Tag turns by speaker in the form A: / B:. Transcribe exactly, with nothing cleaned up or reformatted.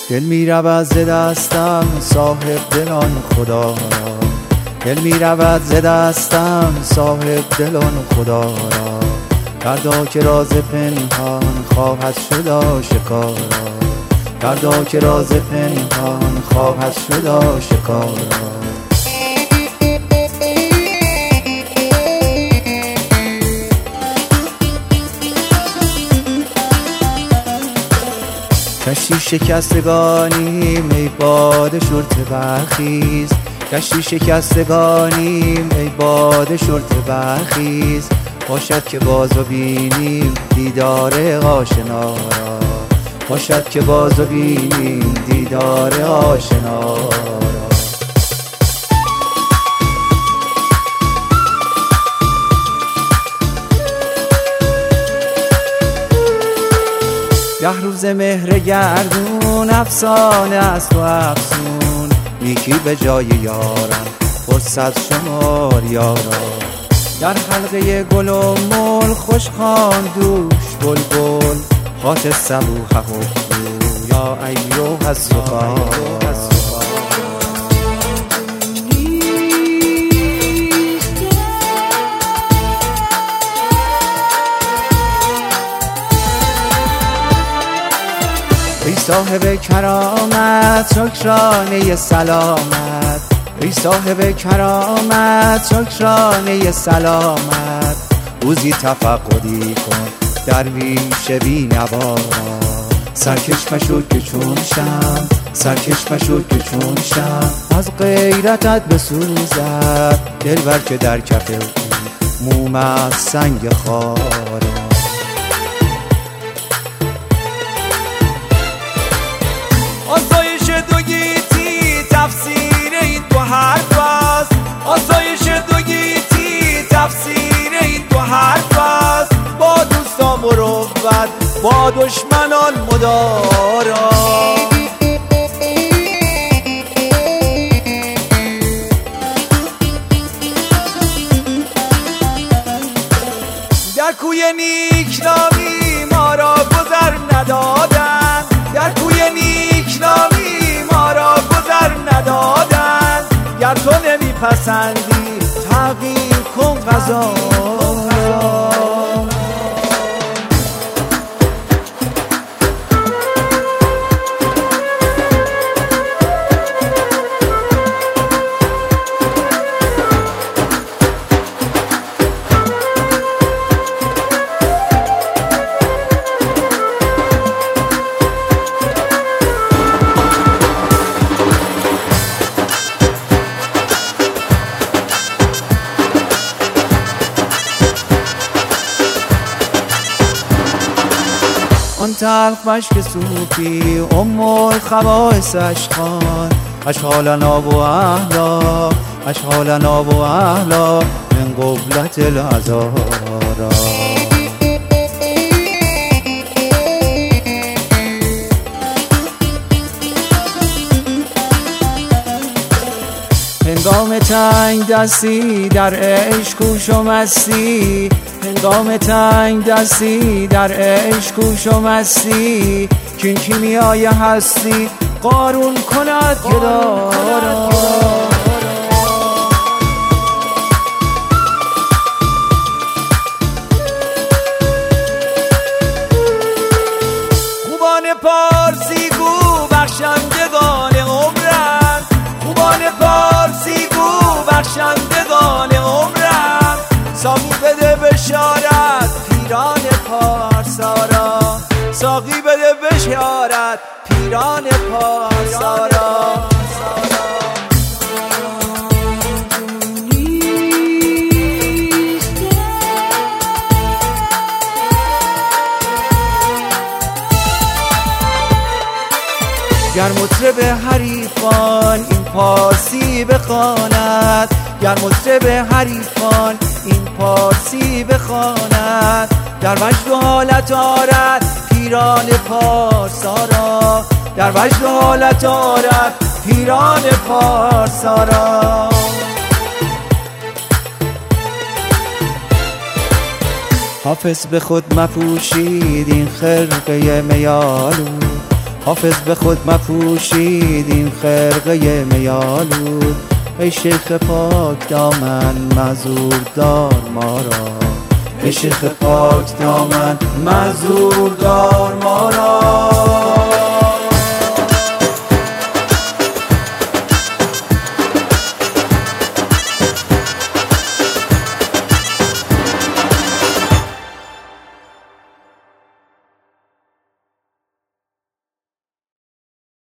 A: دل می رود ز دستم صاحب دلان خدا را، دل می رود ز دستم صاحب دلان خدا را. فردا که راز پنهان خواهد شد آشکارا، فردا که راز پنهان خواهد شد آشکارا. کشتی شکستگانیم ای باد شرطه برخیز، کشتی شکستگانیم ای باد شرطه برخیز. باشد که بازو بینیم دیدار آشنا را، باشد که بازو بینیم دیدار آشنا را. ده روز مهر گردون افسانه است و افسون، نیکی به جای یارم فرصت شمار یارا. در حلقه گل و مل خوش خواند دوش بلبل، خاط صبوح حبو یا ایوه السقا. ای صاحب کرامت شکرانه سلامت، ای صاحب کرامت شکرانه سلامت. روزی تفقدی کن درویش بی نوا را، سرکش مشو که چون شم، سرکش مشو که چون شم. از غیرتت بسوزد دلبر که در کف موم از سنگ خارا.
B: آسایش دو گیتی تفسیر این دو حرف است، آسایش دو گیتی تفسیر این دو حرف است. با دوستان مروت با دشمنان مدارا، در کوی نیکنامی ما را گذر ندادند، در کوی نیکنامی ما را گذر ندادند. گر تو نمیپسندی تغییر کن قضا را.
A: آن تلخ مشک صوفی ام الخبائث اشخان، اشغالنا و اهلا، اشغالنا و اهلا من قبلت العذارا. هنگام تنگ دستی در عشق کوش و مستی، هنگام تنگ دستی در عشق کوش و مستی. کین کیمیای هستی قارون کند گدارا.
B: خوبان پارسی گو بخشندگان عمرند، خوبان پارسی گو بخشندگان عمرند. ساقی بده بشارت پیران پارسارا، ساقی بده بشارت پیران پارسارا.
A: گر مطرب حریفان این پارسی بخواند، گر مطرب حریفان این پارسی بخواند. در وجد و حالت آرد پیران پارسارا، در وجد و حالت آرد پیران پارسارا. حافظ به خود مپوشید این خرقه میالو، حافظ به خود مپوشید این خرقه میالود. ای شیخ پاک دامن معذور دار ما را، ای شیخ پاک دامن معذور دار ما را.